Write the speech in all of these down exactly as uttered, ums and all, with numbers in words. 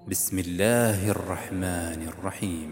بسم الله الرحمن الرحيم.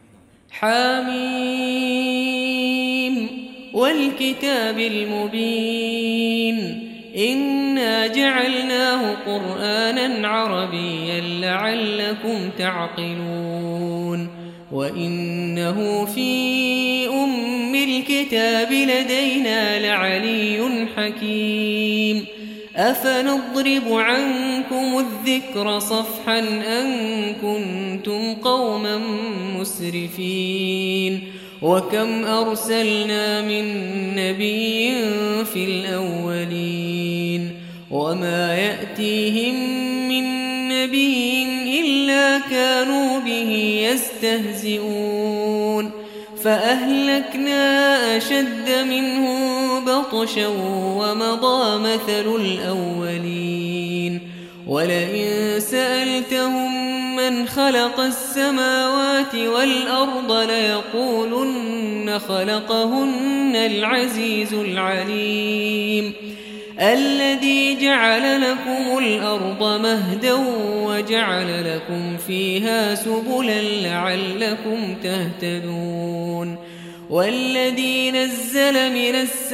حميم والكتاب المبين إنا جعلناه قرآنا عربيا لعلكم تعقلون وإنه في أم الكتاب لدينا لعلي حكيم أفنضرب عنكم الذكر صفحا أن كنتم قوما مسرفين وكم أرسلنا من نبي في الأولين وما يأتيهم من نبي إلا كانوا به يستهزئون فأهلكنا أشد منهم بطشا ومضى مثل الأولين ولئن سألتهم من خلق السماوات والأرض ليقولن خلقهن العزيز العليم الذي جعل لكم الأرض مهدا وجعل لكم فيها سبلا لعلكم تهتدون والذي نزل من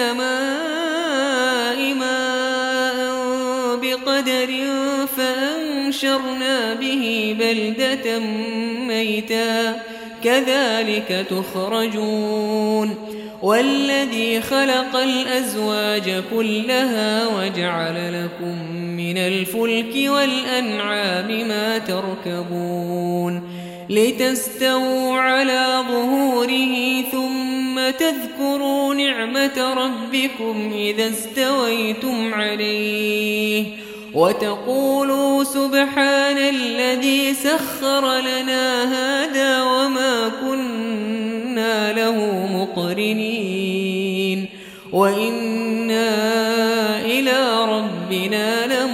السماء ماء بقدر فأنشرنا به بلدة ميتا كذلك تخرجون والذي خلق الأزواج كلها وجعل لكم من الفلك والأنعام ما تركبون لتستووا على ظهوره ثم تذكروا نعمة ربكم إذا استويتم عليه وتقولوا سبحان الذي سخر لنا هذا وما كنا له مقرنين وإنا إلى ربنا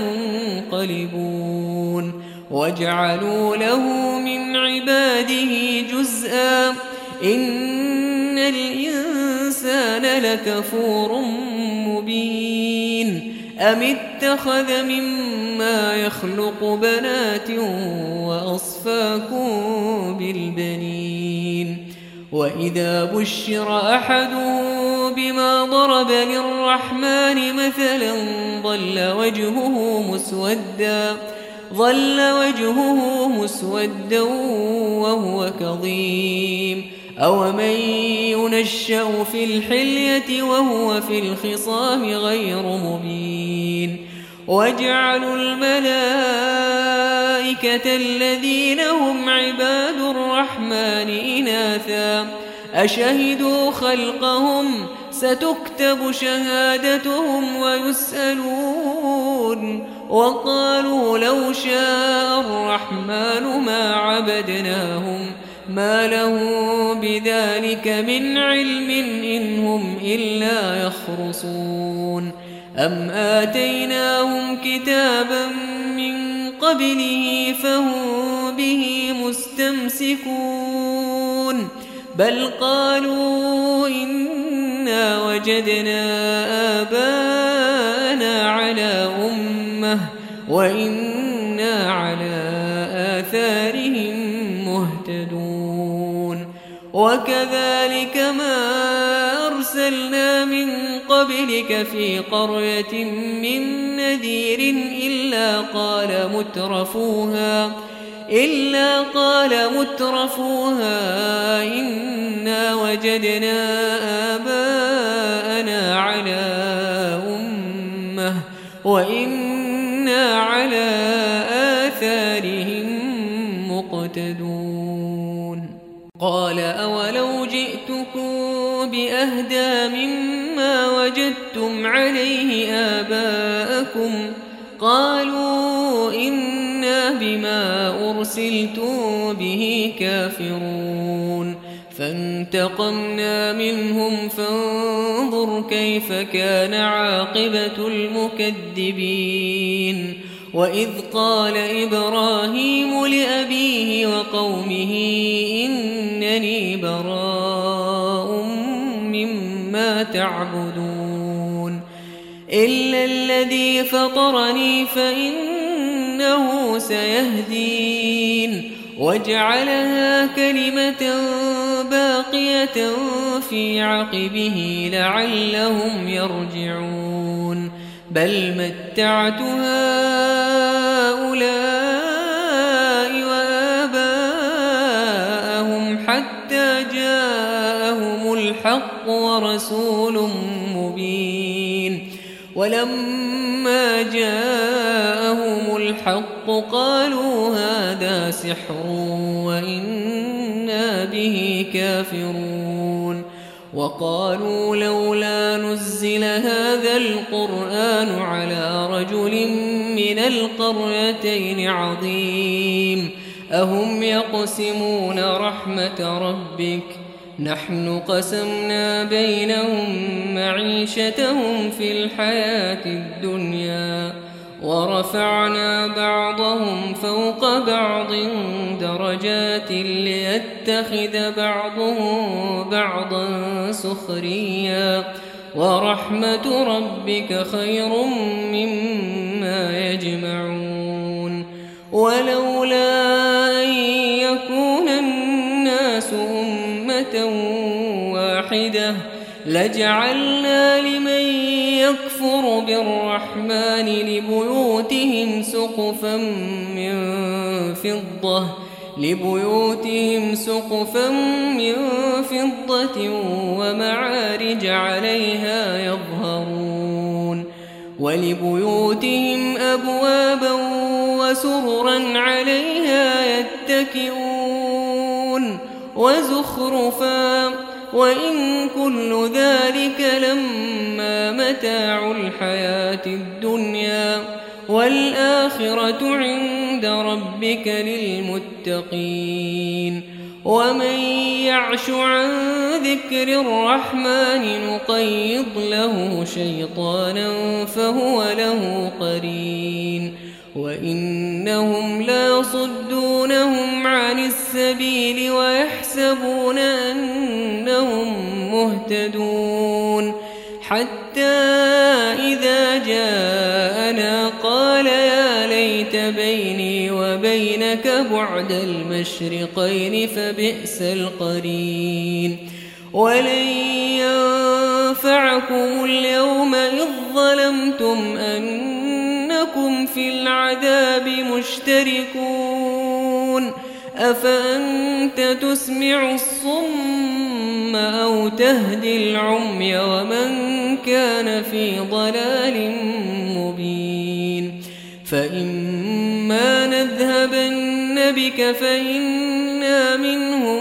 لمنقلبون وجعلوا له من عباده جزءا إن الإنسان لكفور مبين أم اتخذ مما يخلق بنات وأصفاكم بالبنين وإذا بشر أحدهم بما ضرب للرحمن مثلا ظل وجهه مسودا ظل وجهه مسودا وهو كظيم أومن ينشأ في الحلية وهو في الخصام غير مبين وجعلوا الملائكة الذين هم عباد الرحمن إناثا أشهدوا خلقهم ستكتب شهادتهم ويسألون وقالوا لو شاء الرحمن ما عبدناهم ما له بذلك من علم إن هم إلا يخرصون أم آتيناهم كتابا من قبله فهم به مستمسكون بل قالوا إنا وجدنا آباءنا على أمة وإنا على آثارهم مهتدون وكذلك ما أرسلنا من قبلك في قرية من نذير إلا قال مترفوها إلا قال مترفوها إنا وجدنا آباءنا على أمة وإنا على آثارهم مقتدون قال أولو جئتكم بأهدى مما وجدتم عليه آباءكم قالوا إنا بما أرسلتم به كافرون فانتقمنا منهم فانظر كيف كان عاقبة المكذبين وإذ قال إبراهيم لأبيه وقومه إنني براء مما تعبدون إلا الذي فطرني فإنه سيهدين وجعلها كلمة باقية في عقبه لعلهم يرجعون بل متعت هؤلاء وآباءهم حتى جاءهم الحق ورسول مبين ولما جاءهم الحق قالوا هذا سحر وإنا به كافرون وقالوا لولا نزل هذا القرآن على رجل من القريتين عظيم أهم يقسمون رحمة ربك نحن قسمنا بينهم معيشتهم في الحياة الدنيا ورفعنا بعضهم فوق بعض درجات ليتخذ بعضهم بعضا سخريا ورحمة ربك خير مما يجمعون ولولا أن يكون الناس أمة واحدة لجعلنا لمن يكفر بالرحمن لبيوتهم سقفا من فضة لبيوتهم سقفا من فضة ومعارج عليها يظهرون ولبيوتهم أبوابا وسررا عليها يتكئون وزخرفا وإن كل ذلك لما متاع الحياة الدنيا والآخرة عند ربك للمتقين ومن يعش عن ذكر الرحمن نقيض له شيطانا فهو له قرين وإنهم ليصدونهم عن السبيل ويحسبون أنهم مهتدون حتى إذا جاءنا قال يا ليت بيني وبينك بعد المشرقين فبئس القرين ولن ينفعكم اليوم إذ ظلمتم أنكم في العذاب مشتركون أفأنت تسمع الصم أو تهدي العمي ومن كان في ضلال مبين فإما نذهبن بك فإنا منهم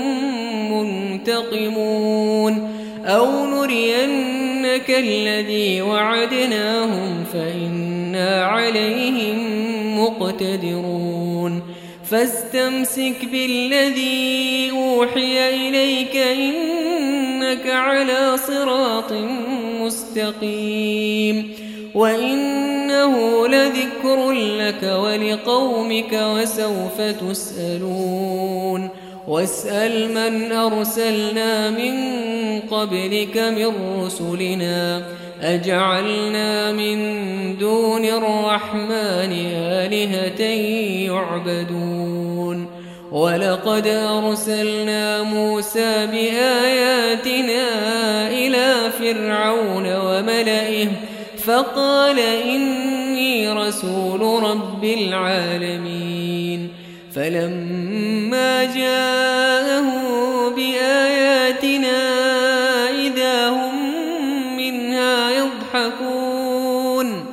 منتقمون أو نرينك الذي وعدناهم فإنا عليهم مقتدرون فاستمسك بالذي أوحي إليك إنك على صراط مستقيم وإنه لذكر لك ولقومك وسوف تسألون واسأل من أرسلنا من قبلك من رسلنا أجعلنا من دون الرحمن آلهة يعبدون ولقد أرسلنا موسى بآياتنا إلى فرعون وملئه فقال إني رسول رب العالمين فلما جاءه بآياتنا إذا هم منها يضحكون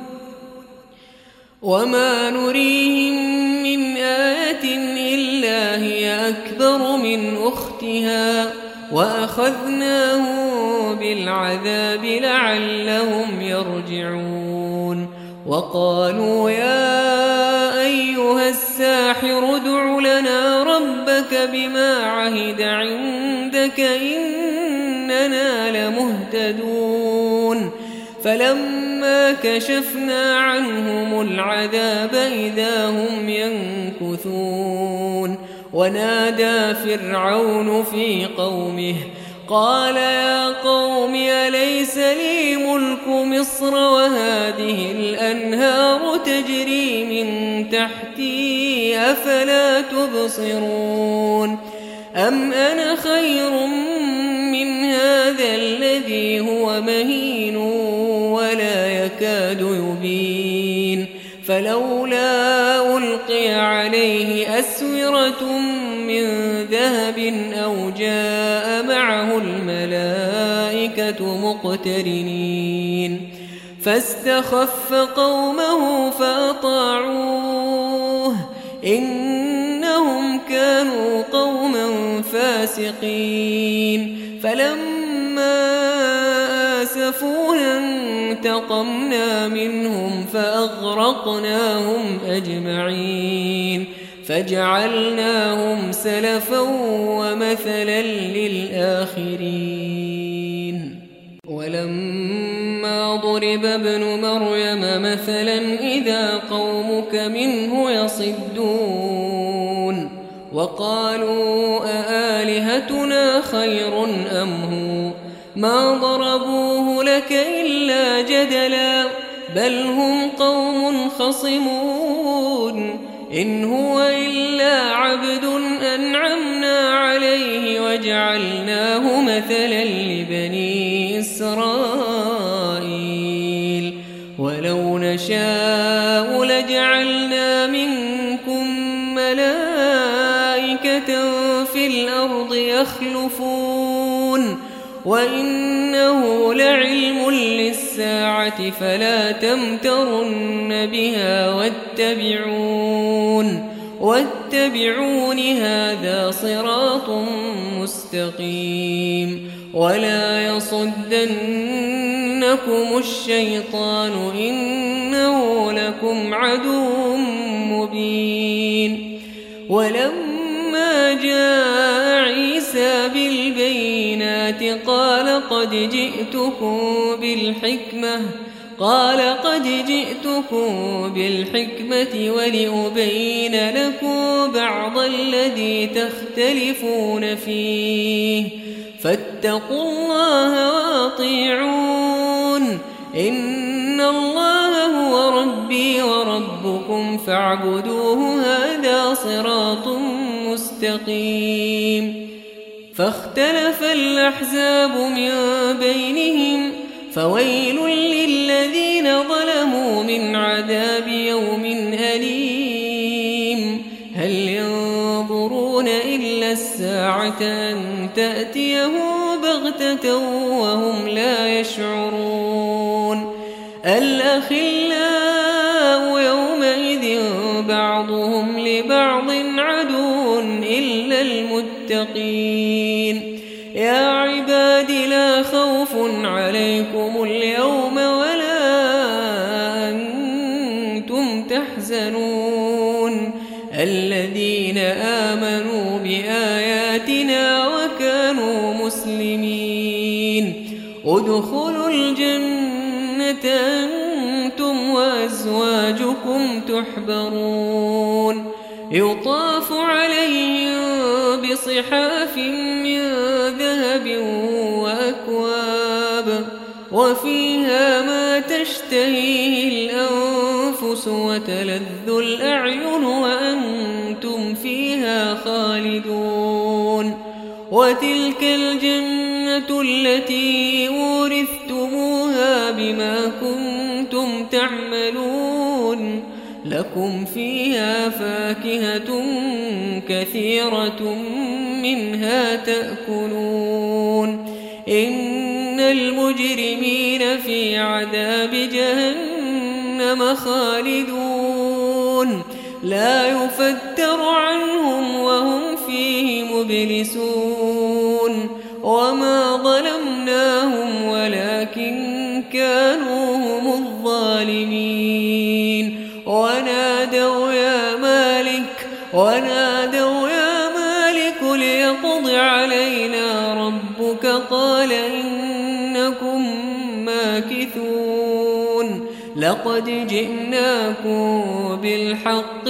وما نريهم من آية إلا هي أكبر من أختها وأخذناهم بالعذاب لعلهم يرجعون وقالوا يا أيها الساحر ادع لنا ربك بما عهد عندك إننا لمهتدون فلما كشفنا عنهم العذاب إذا هم ينكثون ونادى فرعون في قومه قال يا قوم أليس لي ملك مصر وهذه الأنهار تجري من تحتي أفلا تبصرون أم أنا خير من هذا الذي هو مهين ولا يكاد يبين فلولا ألقي عليه أسورة من ذهب أو جاء معه الملائكة مقترنين فاستخف قومه فأطاعوه إنهم كانوا قوما فاسقين فلما آسفونا انتقمنا منهم فأغرقناهم أجمعين فجعلناهم سلفا ومثلا للآخرين ولما ضرب ابن مريم مثلا إذا قومك منه يصدون وقالوا أآلهتنا خير أم هو ما ضربوه لك إلا جدلا بل هم قوم خصمون إن هو إلا عبد أنعمنا عليه وجعلناه مثلا لبني إسرائيل ولو نشاء لجعلنا منكم ملائكة في الأرض يخلفون وإنه لعلم للساعة فلا تمترن بها واتبعون واتبعون هذا صراط مستقيم ولا يصدنكم الشيطان إنه لكم عدو مبين ولما جاء عيسى بالبينات قال قد جئتكم بالحكمة قال قد جئتكم بالحكمة ولأبين لكم بعض الذي تختلفون فيه فاتقوا الله وأطيعون إن الله هو ربي وربكم فاعبدوه هذا صراط مستقيم فاختلف الأحزاب من بينهم فويل للذين ظلموا من عذاب يوم أليم هل ينظرون إلا الساعة أن تأتيهم بغتة وهم لا يشعرون الأخلاء يومئذ بعضهم لبعض عدو إلا المتقين يا عباد لا خوف عليكم اليوم ولا أنتم تحزنون الذين آمنوا بآياتنا وكانوا مسلمين ادخلوا الجنة أنتم وأزواجكم تحبرون يطاف عليهم بصحاف من ذهب وأكواب وفيها ما تشتهيه الأنفس وتلذ الأعين وأنتم فيها خالدون وتلك الجنة التي أورثتموها بما كنتم تعملون لكم فيها فاكهة كثيرة منها تأكلون إن المجرمين في عذاب جهنم خالدون لا يفتر عنهم وهم فيه مبلسون وما ظلمناهم ولكن كانوا هم الظالمين ونادوا يا مالك ونادوا يا مالك ليقض علينا ربك قال إنكم ماكثون لقد جئناكم بالحق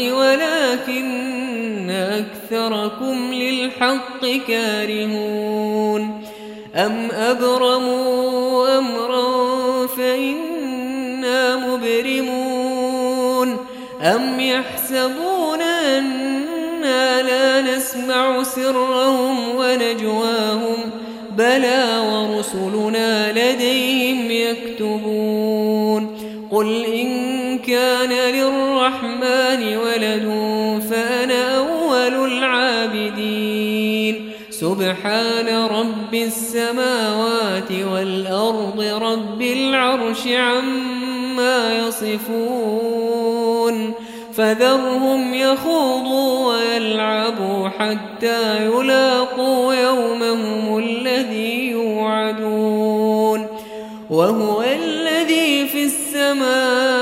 ولكن أكثركم للحق كارهون أم أبرموا أمرا فإنا مبرمون أم يحسبون أنا لا نسمع سرهم ونجواهم بلى ورسلنا لديهم يكتبون قل إن كان للرحمن ولد فأنا أول العابدين سبحان رب السماوات والأرض رب العرش عما يصفون فذرهم يخوضوا ويلعبوا حتى يلاقوا يومهم الذي يوعدون وهو الذي في السماء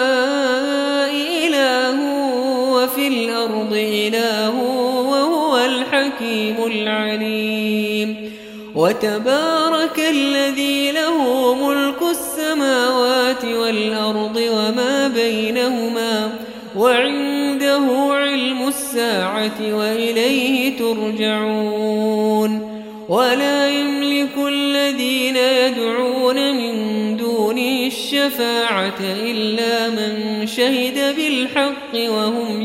إله وفي الأرض إله وهو الحكيم العليم وتبارك الذي له ملك السماوات والأرض وما بينهما وعنده علم الساعة وإليه ترجعون ولا يملك الذين يدعون من دونه الشفاعة إلا من شهد بالحق وهم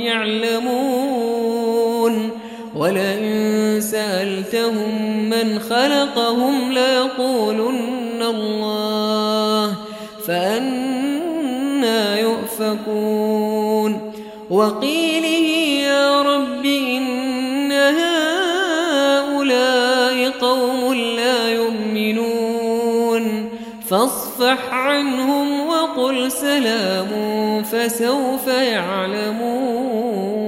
يعلمون ولئن سألتهم من خلقهم ليقولن الله فأنى يؤفكون وقيله يا رب إن هؤلاء قوم لا يؤمنون فاصفح عنهم وقل سلام فسوف يعلمون.